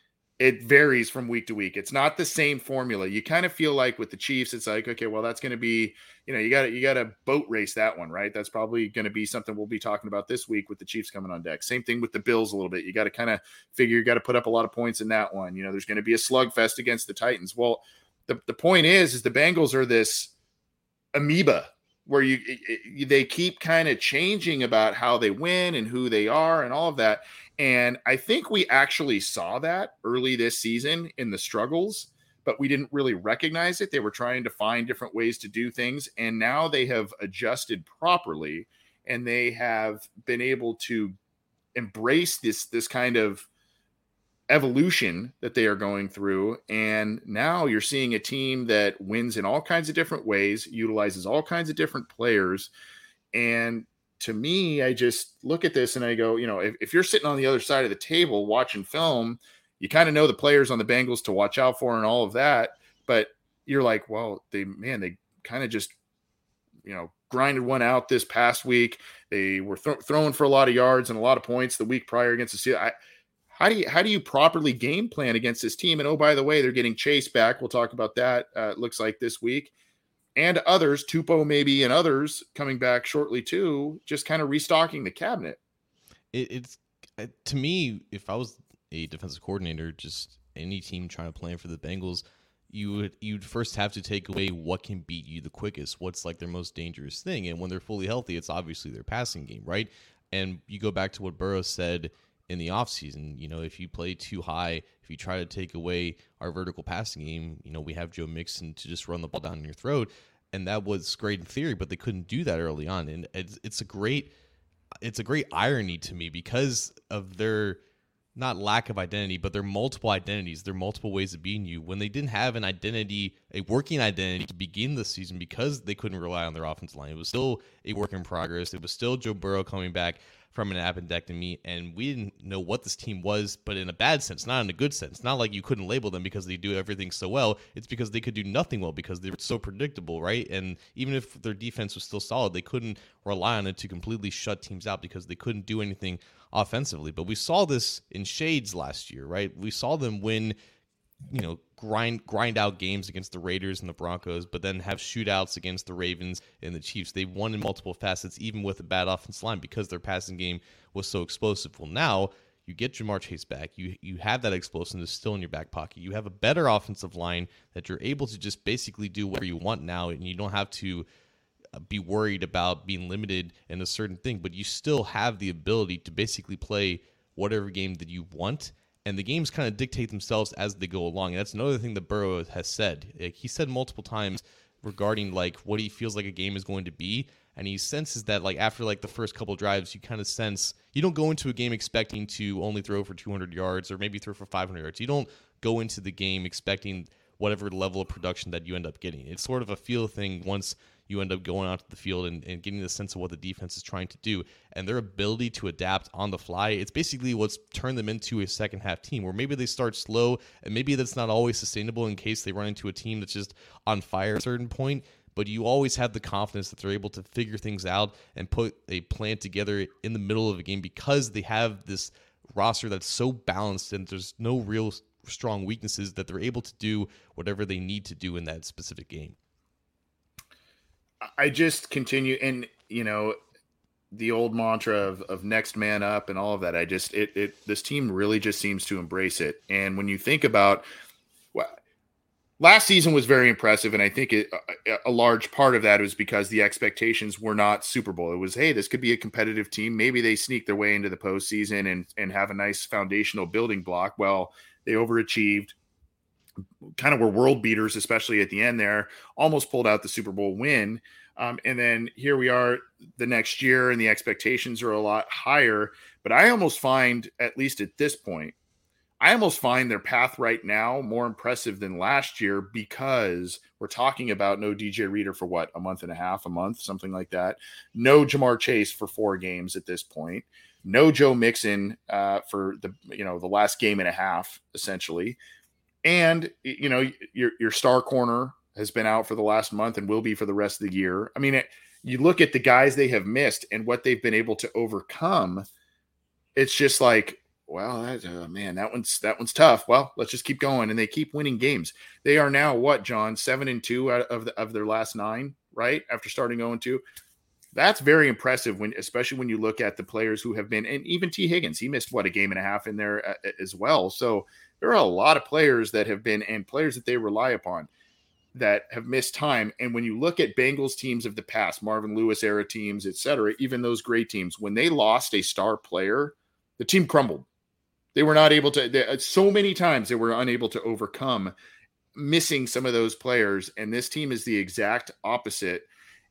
it varies from week to week. It's not the same formula. You kind of feel like with the Chiefs, it's like, okay, well, that's going to be, you know, you got to, you got to boat race that one, right? That's probably going to be something we'll be talking about this week with the Chiefs coming on deck. Same thing with the Bills a little bit. You got to kind of figure, you got to put up a lot of points in that one. You know, there's going to be a slugfest against the Titans. Well, the, the point is, is the Bengals are this amoeba where you, it, they keep kind of changing about how they win and who they are and all of that. And I think we actually saw that early this season in the struggles, but we didn't really recognize it. They were trying to find different ways to do things. And now they have adjusted properly and they have been able to embrace this, this kind of evolution that they are going through. And now you're seeing a team that wins in all kinds of different ways, utilizes all kinds of different players. And to me, I just look at this and I go, you know, if, if you're sitting on the other side of the table watching film, you kind of know the players on the Bengals to watch out for and all of that. But you're like, well, they, man, they kind of just, you know, grinded one out this past week. They were th- throwing for a lot of yards and a lot of points the week prior against the Steelers. How do you, how do you properly game plan against this team? And oh, by the way, they're getting Chase back. We'll talk about that. Uh, it looks like this week. And others, Tupou maybe, and others coming back shortly too, just kind of restocking the cabinet. It, it's uh, to me, if I was a defensive coordinator, just any team trying to plan for the Bengals, you would you'd first have to take away what can beat you the quickest, what's like their most dangerous thing. And when they're fully healthy, it's obviously their passing game, right? And you go back to what Burrow said in the offseason, you know, if you play too high, if you try to take away our vertical passing game, you know, we have Joe Mixon to just run the ball down your throat. And that was great in theory, but they couldn't do that early on. And it's, it's a great, it's a great irony to me because of their not lack of identity, but their multiple identities, their multiple ways of being you. When they didn't have an identity, a working identity to begin the season because they couldn't rely on their offensive line. It was still a work in progress. It was still Joe Burrow coming back from an appendectomy, and we didn't know what this team was, but in a bad sense, not in a good sense. Not like you couldn't label them because they do everything so well. It's because they could do nothing well because they were so predictable, right? And even if their defense was still solid, they couldn't rely on it to completely shut teams out because they couldn't do anything offensively. But we saw this in shades last year, right? We saw them win, you know, grind grind out games against the Raiders and the Broncos, but then have shootouts against the Ravens and the Chiefs. They won in multiple facets, even with a bad offensive line, because their passing game was so explosive. Well, now you get Jamar Chase back. You you have that explosiveness still in your back pocket. You have a better offensive line that you're able to just basically do whatever you want now, and you don't have to be worried about being limited in a certain thing, but you still have the ability to basically play whatever game that you want. And the games kind of dictate themselves as they go along. And that's another thing that Burrow has said. Like, he said multiple times regarding like what he feels like a game is going to be. And he senses that like after like the first couple drives, you kind of sense you don't go into a game expecting to only throw for two hundred yards or maybe throw for five hundred yards. You don't go into the game expecting whatever level of production that you end up getting. It's sort of a feel thing once you end up going out to the field and, and getting the sense of what the defense is trying to do. And their ability to adapt on the fly, it's basically what's turned them into a second half team where maybe they start slow and maybe that's not always sustainable in case they run into a team that's just on fire at a certain point. But you always have the confidence that they're able to figure things out and put a plan together in the middle of a game because they have this roster that's so balanced and there's no real strong weaknesses that they're able to do whatever they need to do in that specific game. I just continue, and you know, the old mantra of, of next man up and all of that. I just, it, it, this team really just seems to embrace it. And when you think about, well, last season was very impressive. And I think it, a, a large part of that was because the expectations were not Super Bowl. It was, hey, this could be a competitive team. Maybe they sneak their way into the postseason and, and have a nice foundational building block. Well, they overachieved, kind of were world beaters, especially at the end there, almost pulled out the Super Bowl win. Um, and then here we are the next year and the expectations are a lot higher, but I almost find, at least at this point, I almost find their path right now more impressive than last year because we're talking about no D J Reader for what, a month and a half, a month, something like that. No Jamar Chase for four games at this point. No Joe Mixon uh, for the, you know, the last game and a half, essentially. And, you know, your, your star corner has been out for the last month and will be for the rest of the year. I mean, it, you look at the guys they have missed and what they've been able to overcome. It's just like, well, that, uh, man, that one's that one's tough. Well, let's just keep going, and they keep winning games. They are now what, John, seven and two out of the, of their last nine, right? After starting zero and two, that's very impressive. When, especially when you look at the players who have been, and even T. Higgins, he missed what, a game and a half in there uh, as well. So there are a lot of players that have been, and players that they rely upon, that have missed time. And when you look at Bengals teams of the past, Marvin Lewis era teams, et cetera, even those great teams, when they lost a star player, the team crumbled. They were not able to, they, so many times they were unable to overcome missing some of those players. And this team is the exact opposite.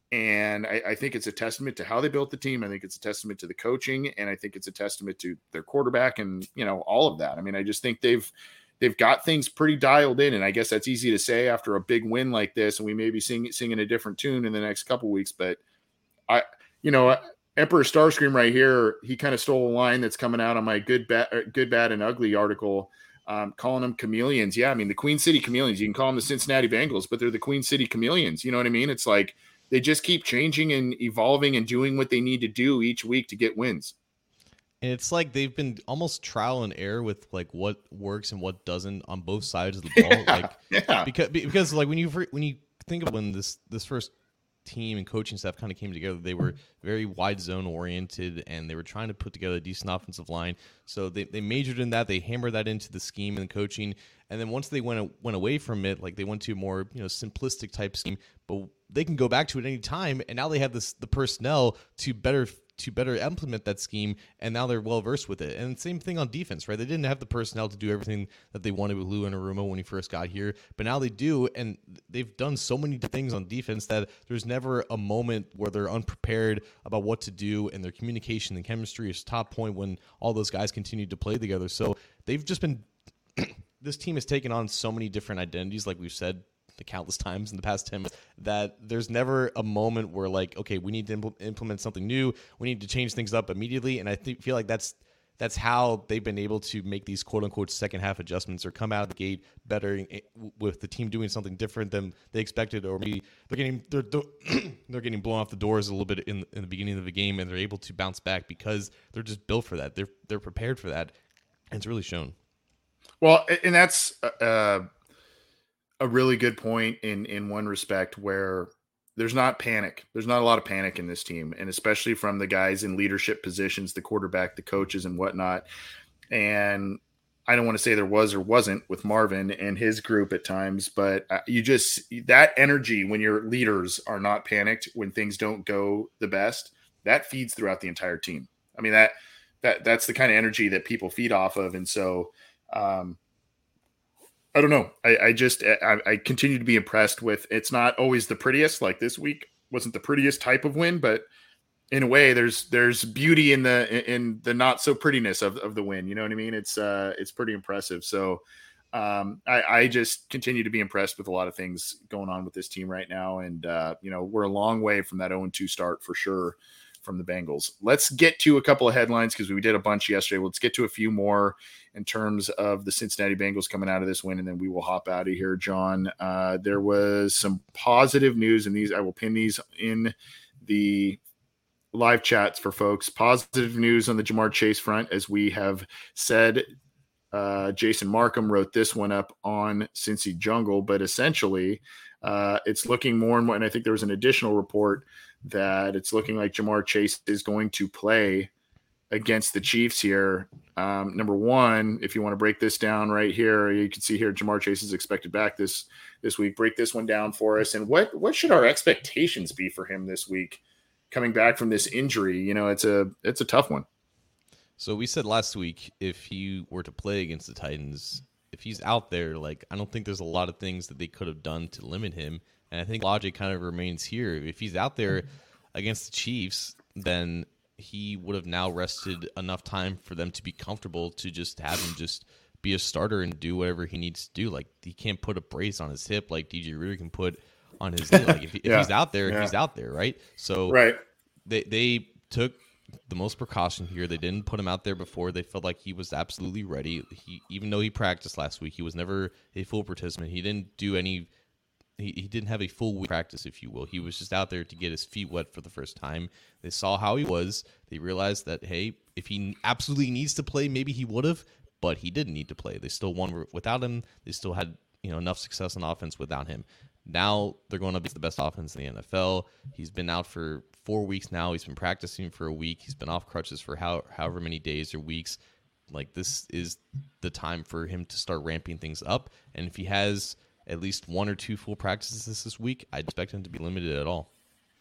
And I, I think it's a testament to how they built the team. I think it's a testament to the coaching, and I think it's a testament to their quarterback and, you know, all of that. I mean, I just think they've, they've got things pretty dialed in. And I guess that's easy to say after a big win like this. And we may be sing, singing a different tune in the next couple of weeks, but I, you know, Emperor Starscream right here, he kind of stole a line that's coming out on my good, bad, good, bad, and ugly article, um, calling them chameleons. Yeah, I mean, the Queen City Chameleons. You can call them the Cincinnati Bengals, but they're the Queen City Chameleons. You know what I mean? It's like they just keep changing and evolving and doing what they need to do each week to get wins. And it's like they've been almost trial and error with like what works and what doesn't on both sides of the ball. Yeah, like, yeah. because because like when you when you think of when this this first team and coaching staff kind of came together, they were very wide zone oriented, and they were trying to put together a decent offensive line. So they, they majored in that. They hammered that into the scheme and coaching. And then once they went went away from it, like they went to a more, you know, simplistic type scheme, but they can go back to it any time. And now they have this the personnel to better to better implement that scheme, and now they're well versed with it. And same thing on defense, right? They didn't have the personnel to do everything that they wanted with Lou Anarumo when he first got here, but now they do, and they've done so many things on defense that there's never a moment where they're unprepared about what to do, and their communication and chemistry is top point when all those guys continue to play together. So they've just been this team has taken on so many different identities, like we've said countless times in the past ten minutes, that there's never a moment where like, okay, we need to impl- implement something new. We need to change things up immediately. And I think, feel like that's that's how they've been able to make these quote unquote second half adjustments, or come out of the gate better with the team doing something different than they expected, or maybe they're getting they're they're getting blown off the doors a little bit in in the beginning of the game, and they're able to bounce back because they're just built for that. They're they're prepared for that, and it's really shown. Well, and that's uh a really good point in, in one respect, where there's not panic. There's not a lot of panic in this team, and especially from the guys in leadership positions, the quarterback, the coaches, and whatnot. And I don't want to say there was or wasn't with Marvin and his group at times, but you just, that energy when your leaders are not panicked, when things don't go the best, that feeds throughout the entire team. I mean, that, that that's the kind of energy that people feed off of. And so, um, I don't know. I, I just I, I continue to be impressed with. It's not always the prettiest. Like this week wasn't the prettiest type of win, but in a way, there's there's beauty in the in the not so prettiness of, of the win. You know what I mean? It's uh it's pretty impressive. So um, I, I just continue to be impressed with a lot of things going on with this team right now, and uh, you know, we're a long way from that oh and two start for sure from the Bengals. Let's get to a couple of headlines because we did a bunch yesterday. Let's get to a few more in terms of the Cincinnati Bengals coming out of this win, and then we will hop out of here, John. Uh, there was some positive news, and these I will pin these in the live chats for folks. Positive news on the Jamar Chase front, as we have said. Uh, Jason Markham wrote this one up on Cincy Jungle, but essentially uh, it's looking more and more, and I think there was an additional report that it's looking like Jamar Chase is going to play against the Chiefs here. Um, number one, if you want to break this down right here, you can see here Jamar Chase is expected back this this week. Break this one down for us. And what what should our expectations be for him this week coming back from this injury? You know, it's a it's a tough one. So we said last week, if he were to play against the Titans, if he's out there, like, I don't think there's a lot of things that they could have done to limit him. And I think logic kind of remains here. If he's out there against the Chiefs, then he would have now rested enough time for them to be comfortable to just have him just be a starter and do whatever he needs to do. Like, he can't put a brace on his hip like D J Reader can put on his knee. Like, if, if yeah. he's out there, yeah. he's out there, right? So right. they they took the most precaution here. They didn't put him out there before. They felt like he was absolutely ready. He, even though he practiced last week, he was never a full participant. He didn't do any he, he didn't have a full week practice, if you will. He was just out there to get his feet wet for the first time. They saw how he was. They realized that, hey, if he absolutely needs to play, maybe he would have, but he didn't need to play. They still won without him. They still had, you know, enough success on offense without him. Now they're going to be the best offense in the N F L. He's been out for four weeks now. He's been practicing for a week. He's been off crutches for how, however many days or weeks. Like, this is the time for him to start ramping things up. And if he has at least one or two full practices this week, I'd expect him to be limited at all.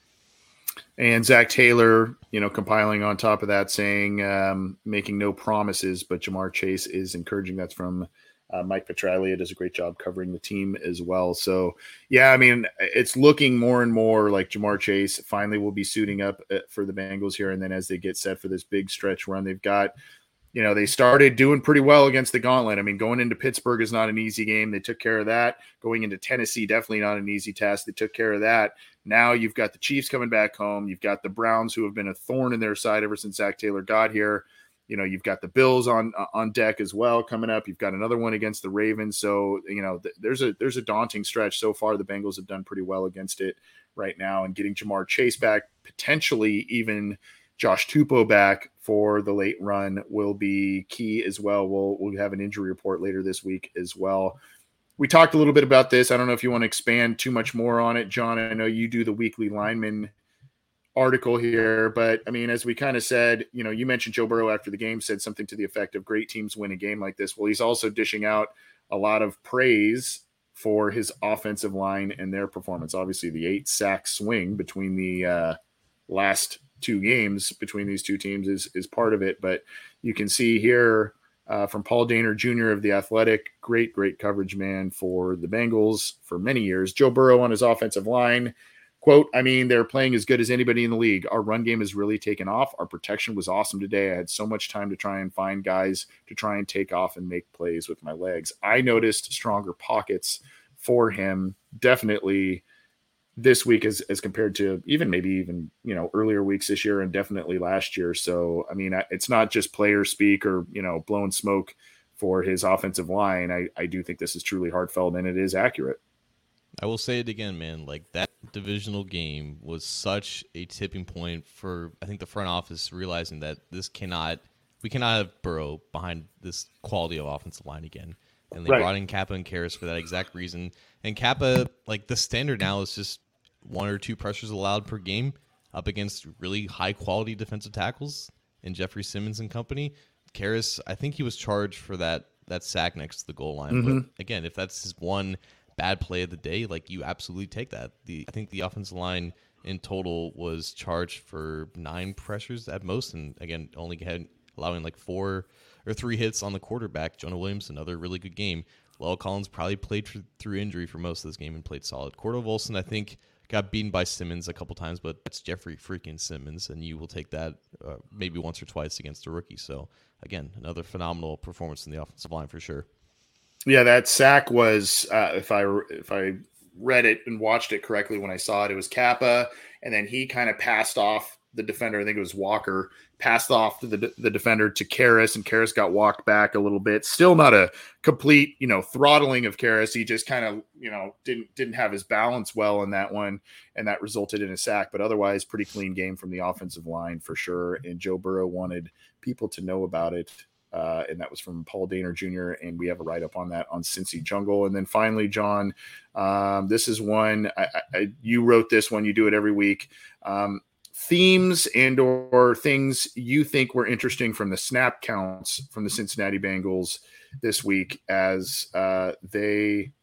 And Zach Taylor, you know, compiling on top of that, saying, um, making no promises, but Ja'Marr Chase is encouraging. That's from uh, Mike Petraglia. Does a great job covering the team as well. So, yeah, I mean, it's looking more and more like Ja'Marr Chase finally will be suiting up for the Bengals here. And then as they get set for this big stretch run, they've got, you know, they started doing pretty well against the gauntlet. I mean, going into Pittsburgh is not an easy game. They took care of that. Going into Tennessee, definitely not an easy task. They took care of that. Now you've got the Chiefs coming back home. You've got the Browns, who have been a thorn in their side ever since Zach Taylor got here. You know, you've got the Bills on on deck as well coming up. You've got another one against the Ravens. So, you know, th- there's a there's a daunting stretch. So far, the Bengals have done pretty well against it right now. And getting Ja'Marr Chase back, potentially even Josh Tupou back for the late run, will be key as well. We'll we'll have an injury report later this week as well. We talked a little bit about this. I don't know if you want to expand too much more on it, John. I know you do the weekly lineman article here, but I mean, as we kind of said, you know, you mentioned Joe Burrow after the game said something to the effect of great teams win a game like this. Well, he's also dishing out a lot of praise for his offensive line and their performance. Obviously, the eight sack swing between the uh, last two games between these two teams is is part of it, but you can see here uh, from Paul Dehner Junior of The Athletic, great, great coverage man for the Bengals for many years. Joe Burrow on his offensive line, quote, I mean, they're playing as good as anybody in the league. Our run game has really taken off. Our protection was awesome today. I had so much time to try and find guys to try and take off and make plays with my legs. I noticed stronger pockets for him, definitely this week as, as compared to even maybe even, you know, earlier weeks this year and definitely last year. So, I mean, it's not just player speak or, you know, blowing smoke for his offensive line. I, I do think this is truly heartfelt and it is accurate. I will say it again, man, like that divisional game was such a tipping point for, I think, the front office realizing that this cannot, we cannot have Burrow behind this quality of offensive line again. And they right. brought in Kappa and Karras for that exact reason. And Kappa, like the standard now is just one or two pressures allowed per game up against really high-quality defensive tackles in Jeffrey Simmons and company. Karras, I think he was charged for that that sack next to the goal line. Mm-hmm. But again, if that's his one bad play of the day, like you absolutely take that. The I think the offensive line in total was charged for nine pressures at most, and again, only had allowing like four or three hits on the quarterback. Jonah Williams, another really good game. La'el Collins probably played for, through injury for most of this game and played solid. Cordell Volson, I think, got beaten by Simmons a couple times, but it's Jeffrey freaking Simmons, and you will take that uh, maybe once or twice against a rookie. So, again, another phenomenal performance in the offensive line for sure. Yeah, that sack was, uh, if I if I read it and watched it correctly when I saw it, it was Kappa, and then he kind of passed off the defender. I think it was Walker, passed off to the the defender to Karras, and Karras got walked back a little bit. Still not a complete, you know, throttling of Karras. He just kind of, you know, didn't didn't have his balance well in that one, and that resulted in a sack. But otherwise, pretty clean game from the offensive line for sure. And Joe Burrow wanted people to know about it. Uh, and that was from Paul Dehner Junior And we have a write-up on that on Cincy Jungle. And then finally, John, um, this is one, I, I, you wrote this one, you do it every week. Um, themes and or things you think were interesting from the snap counts from the Cincinnati Bengals this week as uh, they,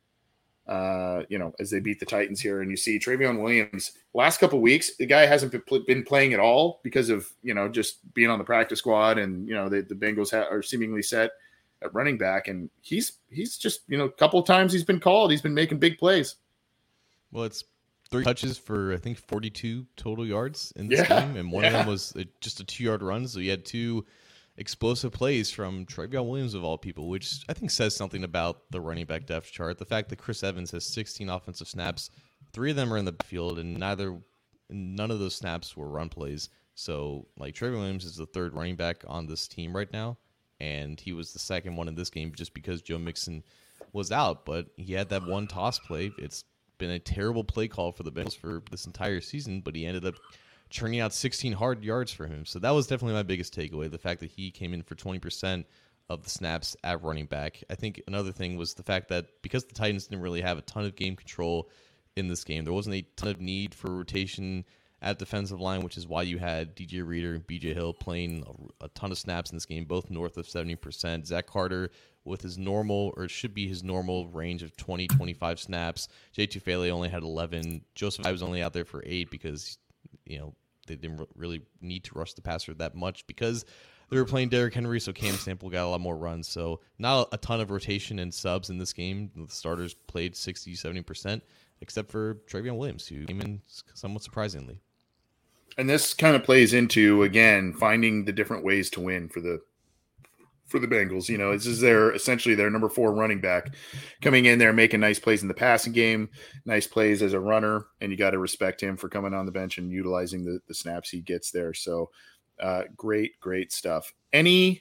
uh, you know, as they beat the Titans here. And you see Trayveon Williams last couple of weeks, the guy hasn't been, been playing at all because of, you know, just being on the practice squad. And, you know, the, the Bengals ha- are seemingly set at running back. And he's, he's just, you know, a couple of times he's been called, he's been making big plays. Well, it's three touches for, I think, forty-two total yards in this yeah, game. And one yeah. of them was a, just a two-yard run. So you had two explosive plays from Trayveon Williams, of all people, which I think says something about the running back depth chart. The fact that Chris Evans has sixteen offensive snaps, three of them are in the field, and neither, none of those snaps were run plays. So, like, Trayveon Williams is the third running back on this team right now, and he was the second one in this game just because Joe Mixon was out. But he had that one toss play. It's been a terrible play call for the Bengals for this entire season, but he ended up churning out sixteen hard yards for him. So that was definitely my biggest takeaway, the fact that he came in for twenty percent of the snaps at running back. I think another thing was the fact that because the Titans didn't really have a ton of game control in this game, there wasn't a ton of need for rotation at defensive line, which is why you had D J Reader and B J Hill playing a, a ton of snaps in this game, both north of seventy percent. Zach Carter with his normal, or it should be his normal range of twenty, twenty-five snaps. Jay Tufele only had eleven. Joseph I was only out there for eight because, you know, they didn't really need to rush the passer that much because they were playing Derrick Henry, so Cam Sample got a lot more runs. So not a ton of rotation and subs in this game. The starters played sixty, seventy percent, except for Travion Williams, who came in somewhat surprisingly. And this kind of plays into, again, finding the different ways to win for the for the Bengals. You know, this is their essentially their number four running back coming in there, making nice plays in the passing game, nice plays as a runner, and you got to respect him for coming on the bench and utilizing the, the snaps he gets there. So uh, great, great stuff. Any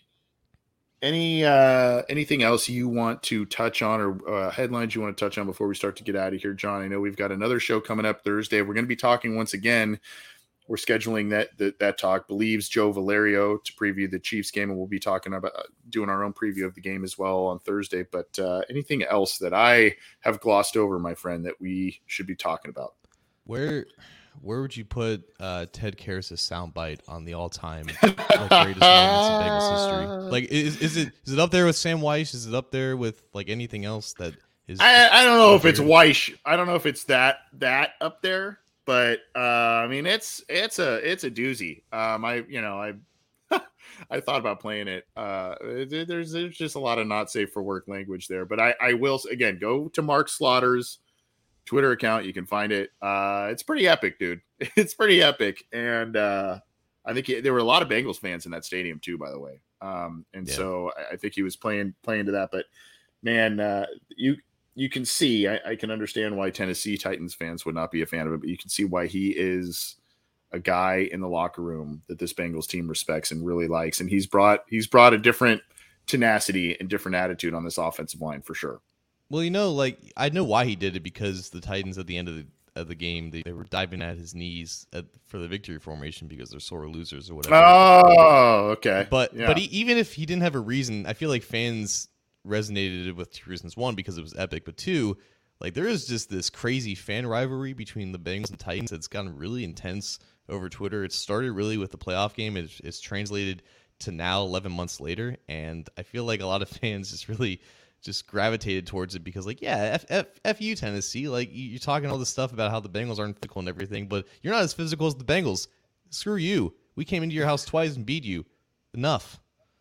any uh, anything else you want to touch on, or uh, headlines you want to touch on before we start to get out of here, John? I know we've got another show coming up Thursday. We're going to be talking once again. We're scheduling that, that that talk. Believes Joe Valerio to preview the Chiefs game, and we'll be talking about uh, doing our own preview of the game as well on Thursday. But uh, anything else that I have glossed over, my friend, that we should be talking about? Where where would you put uh, Ted Karras' soundbite on the all-time like, greatest moments in Bengals history? Like, is is it is it up there with Sam Weiss? Is it up there with like anything else that is? I, I don't know if it's Weiss. I don't know if it's that that up there. But uh, I mean, it's it's a it's a doozy. Um, I you know I I thought about playing it. Uh, there's there's just a lot of not safe for work language there. But I I will again go to Mark Slaughter's Twitter account. You can find it. Uh, it's pretty epic, dude. It's pretty epic, and uh, I think he, there were a lot of Bengals fans in that stadium too, by the way. Um, and yeah. so I, I think he was playing playing to that. But man, uh, you. You can see, I, I can understand why Tennessee Titans fans would not be a fan of it, but you can see why he is a guy in the locker room that this Bengals team respects and really likes. And he's brought, he's brought a different tenacity and different attitude on this offensive line for sure. Well, you know, like I know why he did it, because the Titans at the end of the, of the game, they, they were diving at his knees at, for the victory formation because they're sore losers or whatever. Oh, okay. But, yeah. but he, even if he didn't have a reason, I feel like fans resonated with two reasons. One, because it was epic, but two, like there is just this crazy fan rivalry between the Bengals and Titans that's gotten really intense over Twitter. It started really with the playoff game. It's, it's translated to now eleven months later, and I feel like a lot of fans just really just gravitated towards it because, like, yeah, F, F, F you, Tennessee. Like, you're talking all this stuff about how the Bengals aren't physical and everything, but you're not as physical as the Bengals. Screw you. We came into your house twice and beat you. Enough.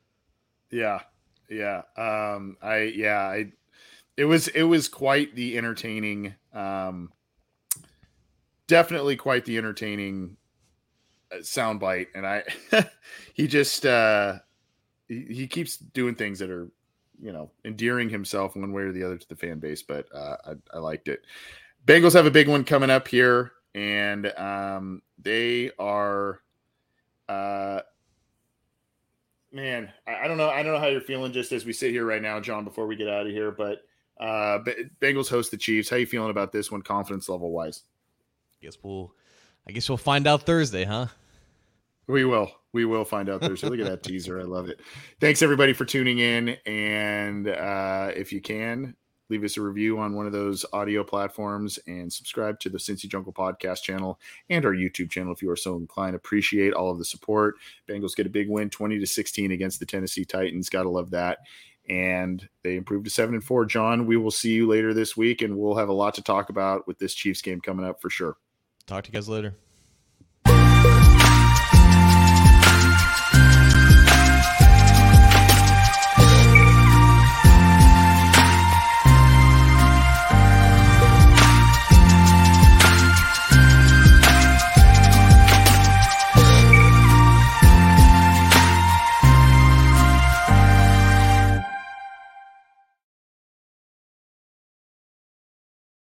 Yeah. Yeah. Um, I, yeah, I, it was, it was quite the entertaining, um, definitely quite the entertaining soundbite. And I, he just, uh, he, he keeps doing things that are, you know, endearing himself one way or the other to the fan base, but, uh, I, I liked it. Bengals have a big one coming up here, and, um, they are, uh, man, I, I don't know. I don't know how you're feeling just as we sit here right now, John, before we get out of here, but uh, Bengals host the Chiefs. How you feeling about this one, confidence level wise? Guess we'll, I guess we'll find out Thursday, huh? We will. We will find out Thursday. Look at that teaser. I love it. Thanks everybody for tuning in. And uh, if you can, leave us a review on one of those audio platforms and subscribe to the Cincy Jungle podcast channel and our YouTube channel if you are so inclined. Appreciate all of the support. Bengals get a big win, twenty to sixteen against the Tennessee Titans. Gotta love that. And they improved to seven and four. John, we will see you later this week, and we'll have a lot to talk about with this Chiefs game coming up for sure. Talk to you guys later.